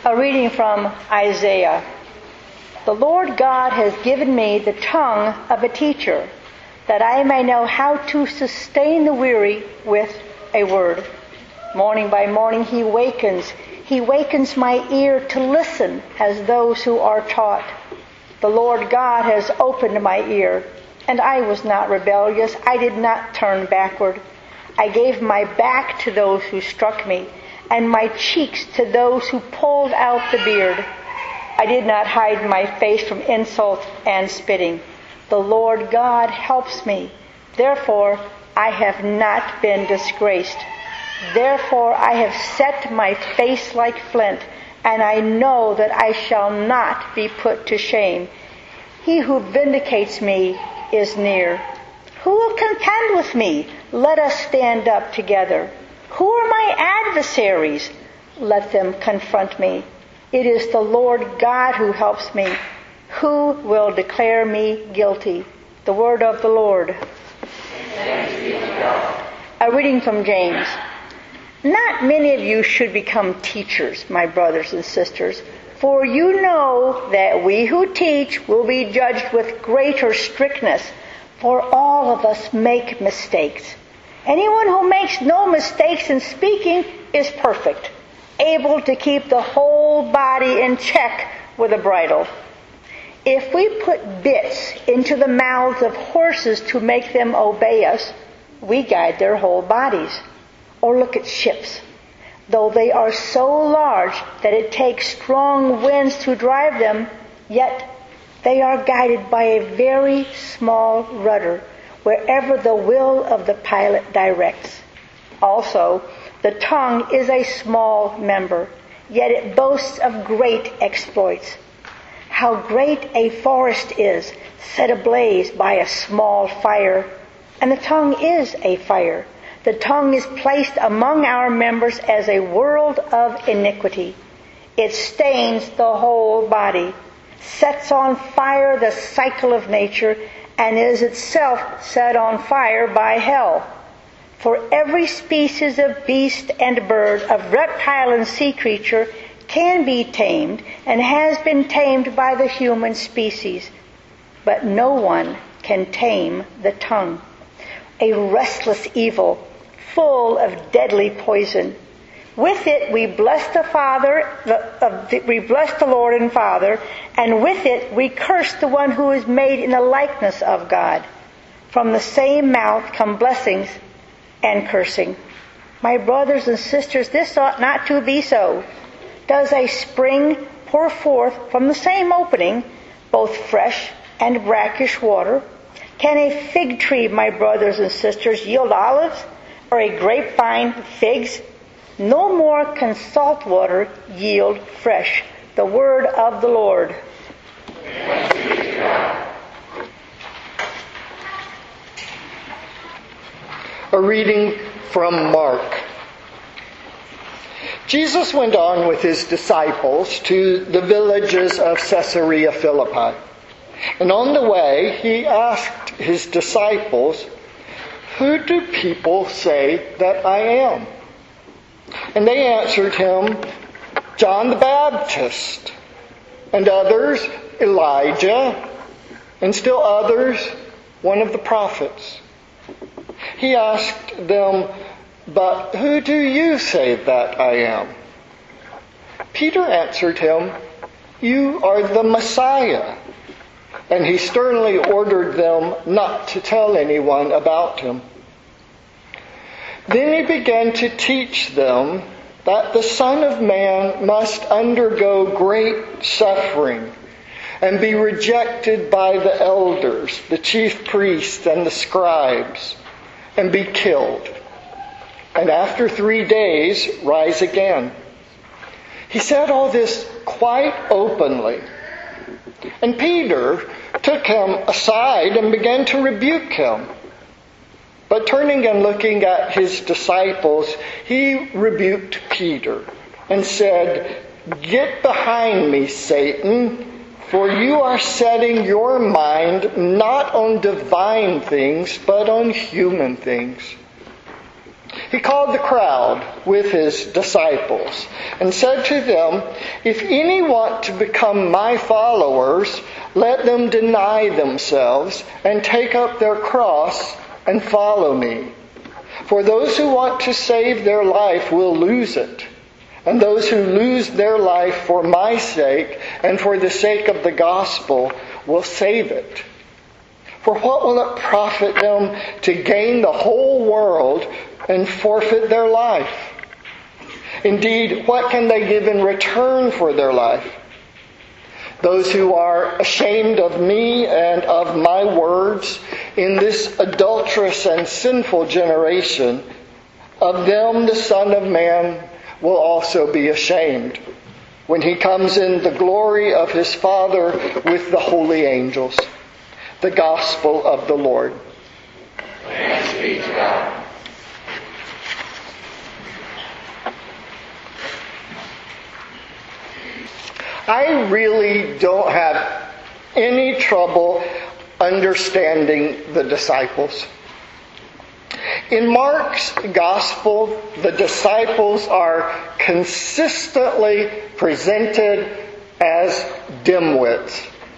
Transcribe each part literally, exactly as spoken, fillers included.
A reading from Isaiah. The Lord God has given me the tongue of a teacher, that I may know how to sustain the weary with a word. Morning by morning he wakens. He wakens my ear to listen as those who are taught. The Lord God has opened my ear, and I was not rebellious. I did not turn backward. I gave my back to those who struck me, and my cheeks to those who pulled out the beard. I did not hide my face from insult and spitting. The Lord God helps me. Therefore, I have not been disgraced. Therefore, I have set my face like flint, and I know that I shall not be put to shame. He who vindicates me is near. Who will contend with me? Let us stand up together. Who are my adversaries? Let them confront me. It is the Lord God who helps me. Who will declare me guilty? The word of the Lord. Thanks be to God. A reading from James. Not many of you should become teachers, my brothers and sisters, for you know that we who teach will be judged with greater strictness, for all of us make mistakes. Anyone who makes no mistakes in speaking is perfect, able to keep the whole body in check with a bridle. If we put bits into the mouths of horses to make them obey us, we guide their whole bodies. Or look at ships. Though they are so large that it takes strong winds to drive them, yet they are guided by a very small rudder, wherever the will of the pilot directs. Also, the tongue is a small member, yet it boasts of great exploits. How great a forest is, set ablaze by a small fire. And the tongue is a fire. The tongue is placed among our members as a world of iniquity. It stains the whole body, sets on fire the cycle of nature, and is itself set on fire by hell. For every species of beast and bird, of reptile and sea creature can be tamed and has been tamed by the human species. But no one can tame the tongue, a restless evil, full of deadly poison. With it we bless the Father, the, uh, the, we bless the Lord and Father, and with it we curse the one who is made in the likeness of God. From the same mouth come blessings and cursing. My brothers and sisters, this ought not to be so. Does a spring pour forth from the same opening both fresh and brackish water? Can a fig tree, my brothers and sisters, yield olives, or a grapevine figs? No more can salt water yield fresh. The word of the Lord. Thanks be to God. A reading from Mark. Jesus went on with his disciples to the villages of Caesarea Philippi. And on the way, he asked his disciples, "Who do people say that I am?" And they answered him, "John the Baptist, and others, Elijah, and still others, one of the prophets." He asked them, "But who do you say that I am?" Peter answered him, "You are the Messiah." And he sternly ordered them not to tell anyone about him. Then he began to teach them that the Son of Man must undergo great suffering and be rejected by the elders, the chief priests, and the scribes, and be killed, and after three days rise again. He said all this quite openly. And Peter took him aside and began to rebuke him. But turning and looking at his disciples, he rebuked Peter and said, "Get behind me, Satan, for you are setting your mind not on divine things, but on human things." He called the crowd with his disciples and said to them, "If any want to become my followers, let them deny themselves and take up their cross and follow me. For those who want to save their life will lose it, and those who lose their life for my sake and for the sake of the gospel will save it. For what will it profit them to gain the whole world and forfeit their life? Indeed, what can they give in return for their life? Those who are ashamed of me and of my words in this adulterous and sinful generation, of them the Son of Man will also be ashamed when he comes in the glory of his Father with the holy angels." The Gospel of the Lord. Thanks be to God. I really don't have any trouble understanding the disciples. In Mark's Gospel, the disciples are consistently presented as dimwits.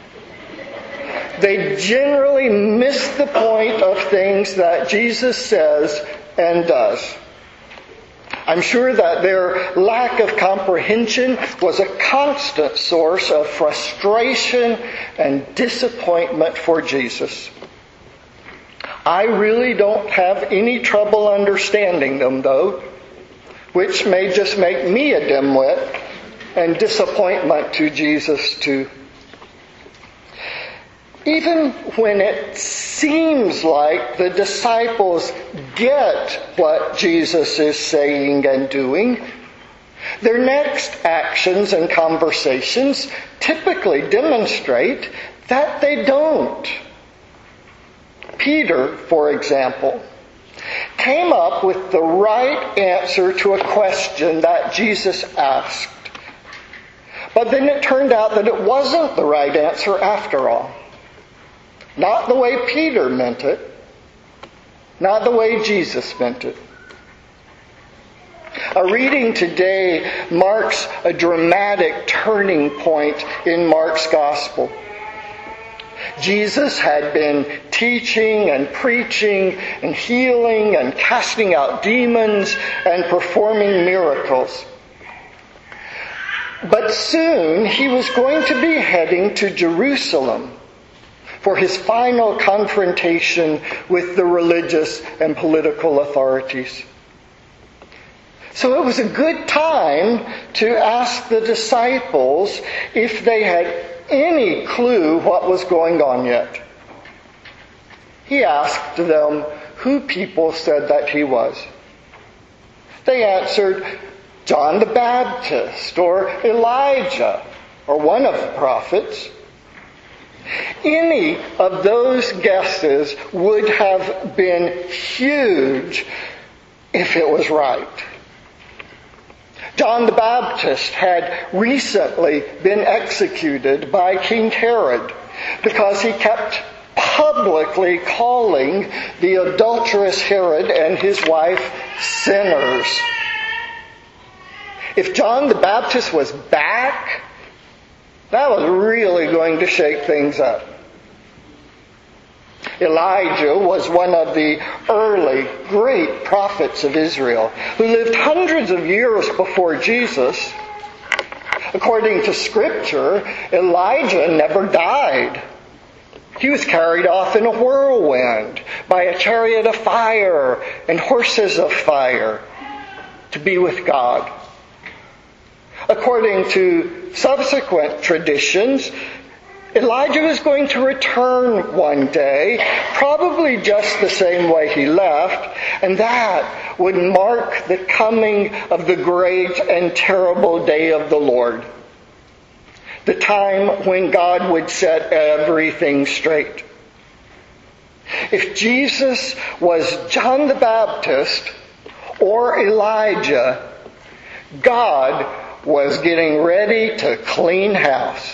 They generally miss the point of things that Jesus says and does. I'm sure that their lack of comprehension was a constant source of frustration and disappointment for Jesus. I really don't have any trouble understanding them, though, which may just make me a dimwit and disappointment to Jesus too. Even when it seems like the disciples get what Jesus is saying and doing, their next actions and conversations typically demonstrate that they don't. Peter, for example, came up with the right answer to a question that Jesus asked. But then it turned out that it wasn't the right answer after all. Not the way Peter meant it. Not the way Jesus meant it. Our reading today marks a dramatic turning point in Mark's Gospel. Jesus had been teaching and preaching and healing and casting out demons and performing miracles. But soon he was going to be heading to Jerusalem for his final confrontation with the religious and political authorities. So it was a good time to ask the disciples if they had any clue what was going on yet. He asked them who people said that he was. They answered, John the Baptist, or Elijah, or one of the prophets. Any of those guesses would have been huge if it was right. John the Baptist had recently been executed by King Herod because he kept publicly calling the adulterous Herod and his wife sinners. If John the Baptist was back, that was really going to shake things up. Elijah was one of the early great prophets of Israel who lived hundreds of years before Jesus. According to Scripture, Elijah never died. He was carried off in a whirlwind by a chariot of fire and horses of fire to be with God. According to subsequent traditions, Elijah was going to return one day, probably just the same way he left, and that would mark the coming of the great and terrible day of the Lord. The time when God would set everything straight. If Jesus was John the Baptist or Elijah, God was getting ready to clean house.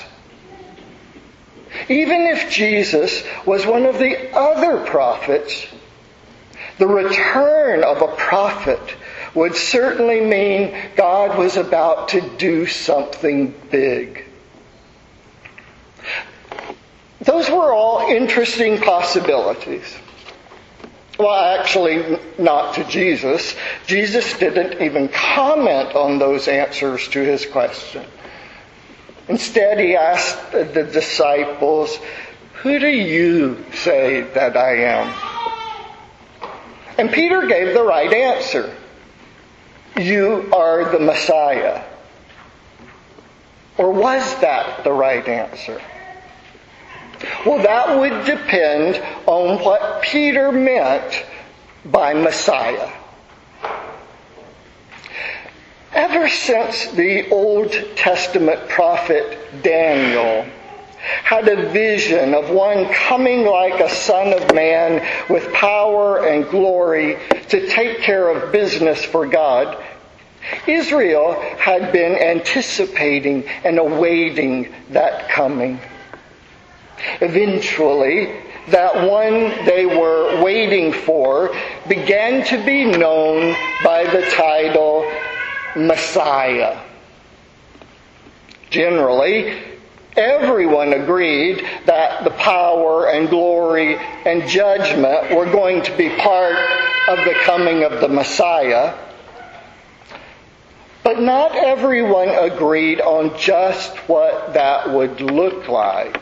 Even if Jesus was one of the other prophets, The return of a prophet would certainly mean God was about to do something big. Those were all interesting possibilities. Well, actually, not to Jesus. Jesus didn't even comment on those answers to his question. Instead, he asked the disciples, "Who do you say that I am?" And Peter gave the right answer. "You are the Messiah." Or was that the right answer? Well, that would depend on what Peter meant by Messiah. Ever since the Old Testament prophet Daniel had a vision of one coming like a son of man with power and glory to take care of business for God, Israel had been anticipating and awaiting that coming. Eventually, that one they were waiting for began to be known by the title Messiah. Generally, everyone agreed that the power and glory and judgment were going to be part of the coming of the Messiah. But not everyone agreed on just what that would look like.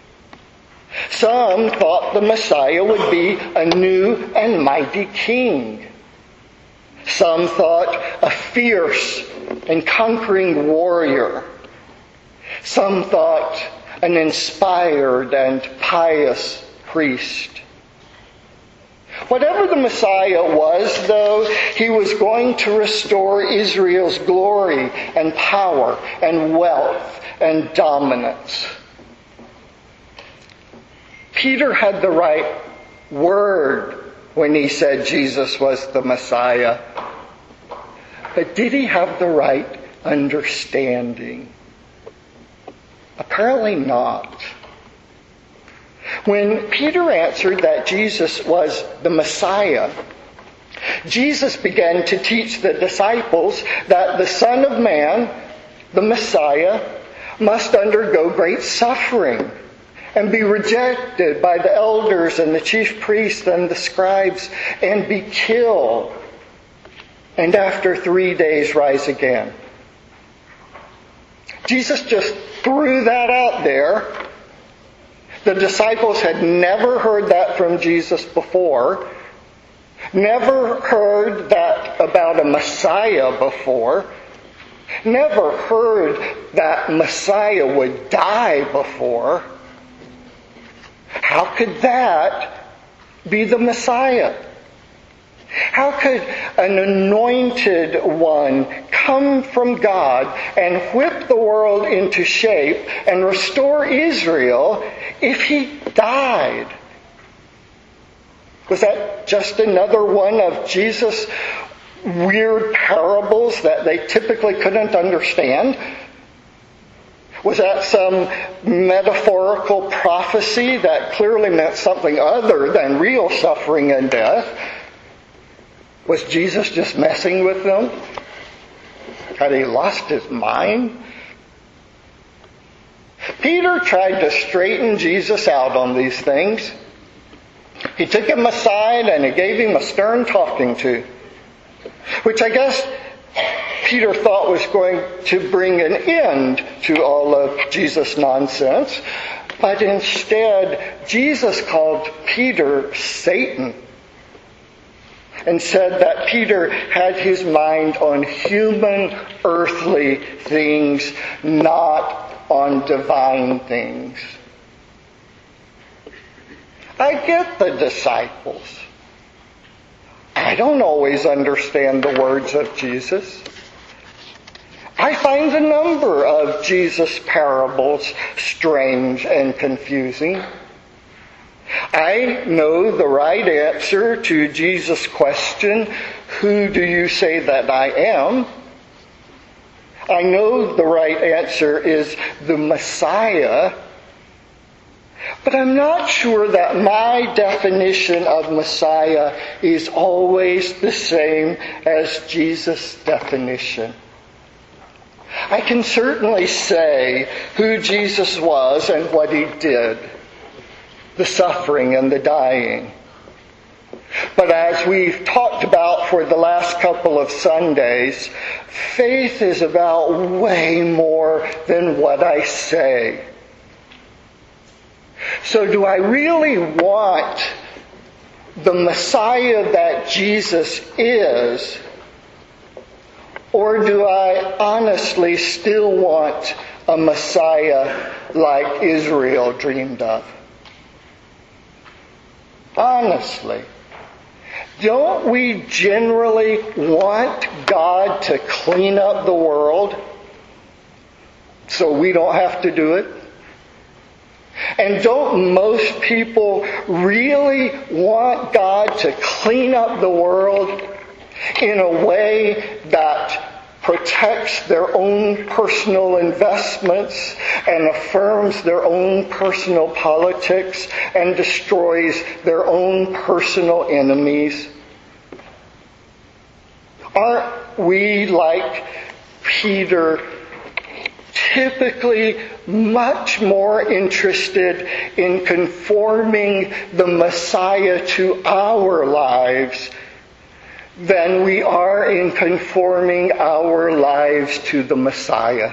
Some thought the Messiah would be a new and mighty king. Some thought a fierce and conquering warrior. Some thought an inspired and pious priest. Whatever the Messiah was, though, he was going to restore Israel's glory and power and wealth and dominance. Peter had the right word when he said Jesus was the Messiah. But did he have the right understanding? Apparently not. When Peter answered that Jesus was the Messiah, Jesus began to teach the disciples that the Son of Man, the Messiah, must undergo great suffering and be rejected by the elders and the chief priests and the scribes and be killed, and after three days rise again. Jesus just threw that out there. The disciples had never heard that from Jesus before, never heard that about a Messiah before, never heard that Messiah would die before. How could that be the Messiah? How could an anointed one come from God and whip the world into shape and restore Israel if he died? Was that just another one of Jesus' weird parables that they typically couldn't understand? Was that some metaphorical prophecy that clearly meant something other than real suffering and death? Was Jesus just messing with them? Had he lost his mind? Peter tried to straighten Jesus out on these things. He took him aside and he gave him a stern talking to, which I guess Peter thought was going to bring an end to all of Jesus' nonsense. But instead, Jesus called Peter Satan and said that Peter had his mind on human, earthly things, not on divine things. I get the disciples. I don't always understand the words of Jesus. I find a number of Jesus' parables strange and confusing. I know the right answer to Jesus' question, "Who do you say that I am?" I know the right answer is the Messiah. But I'm not sure that my definition of Messiah is always the same as Jesus' definition. I can certainly say who Jesus was and what he did, the suffering and the dying. But as we've talked about for the last couple of Sundays, faith is about way more than what I say. So do I really want the Messiah that Jesus is, or do I honestly still want a Messiah like Israel dreamed of? Honestly. Don't we generally want God to clean up the world so we don't have to do it? And don't most people really want God to clean up the world in a way that protects their own personal investments and affirms their own personal politics and destroys their own personal enemies? Aren't we, like Peter, typically much more interested in conforming the Messiah to our lives than we are in conforming our lives to the Messiah?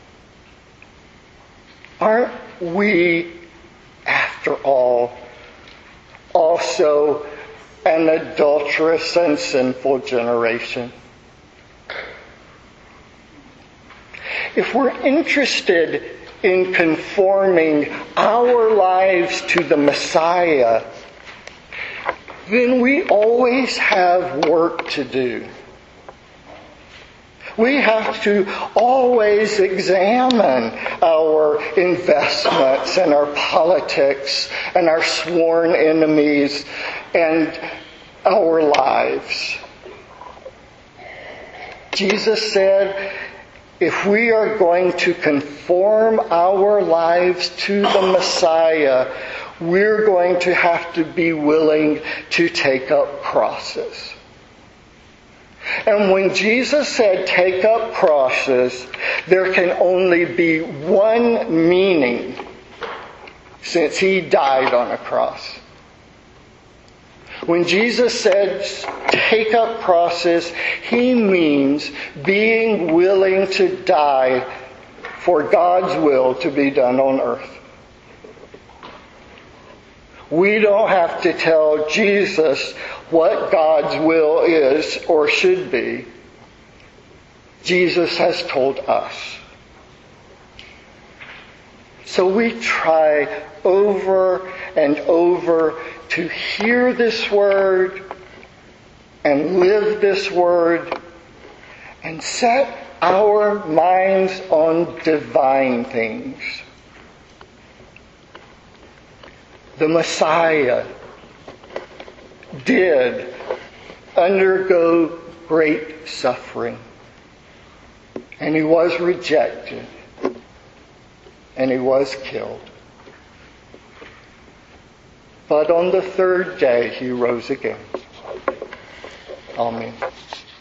Aren't we, after all, also an adulterous and sinful generation? If we're interested in conforming our lives to the Messiah, then we always have work to do. We have to always examine our investments and our politics and our sworn enemies and our lives. Jesus said, if we are going to conform our lives to the Messiah, we're going to have to be willing to take up crosses. And when Jesus said take up crosses, there can only be one meaning, since he died on a cross. When Jesus said take up crosses, he means being willing to die for God's will to be done on earth. We don't have to tell Jesus what God's will is or should be. Jesus has told us. So we try over and over to hear this word and live this word and set our minds on divine things. The Messiah did undergo great suffering, and he was rejected, and he was killed. But on the third day he rose again. Amen.